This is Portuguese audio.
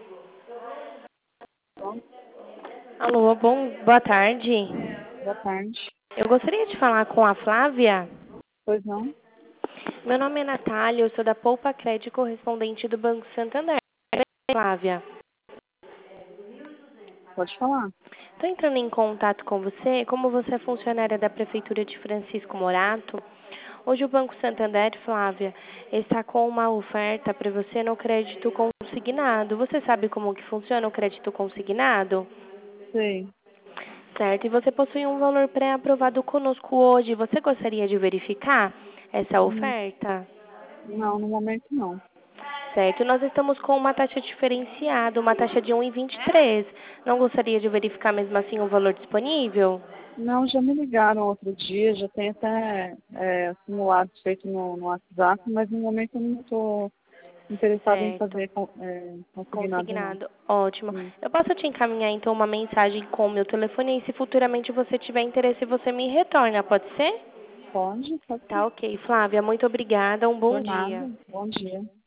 Bom, Alô, boa tarde. boa tarde. Eu gostaria de falar com a Flávia. Pois não? Meu nome é Natália, eu sou da Poupa Crédito, correspondente do Banco Santander. Flávia, Pode falar. estou entrando em contato com você. Como você é funcionária da Prefeitura de Francisco Morato, hoje o Banco Santander, Flávia, está com uma oferta para você no crédito consignado. Você sabe como que funciona o crédito consignado? Sei. Certo, e você possui um valor pré-aprovado conosco hoje. Você gostaria de verificar essa Hum, oferta? Não, no momento não. Certo, nós estamos com uma taxa diferenciada, uma taxa de 1,23. Não gostaria de verificar mesmo assim o valor disponível? Não, já me ligaram outro dia, já tem até simulado feito no WhatsApp, mas no momento eu não estou interessada em Certo, fazer consignado não. consignado. Ótimo. Sim. Eu posso te encaminhar então uma mensagem com o meu telefone e se futuramente você tiver interesse, você me retorna, pode ser? Pode, pode ser. Tá ok, Flávia, muito obrigada. Um bom Por nada. dia. Bom dia.